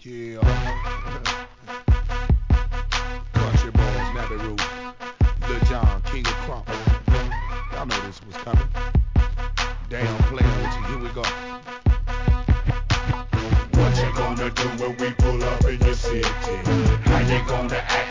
Yeah. Country boys, Nappy Root, Lil John, King of Crump. Y'all know this was coming. Damn, playing with you. Here we go. What you gonna do when we pull up in your city? How you gonna act?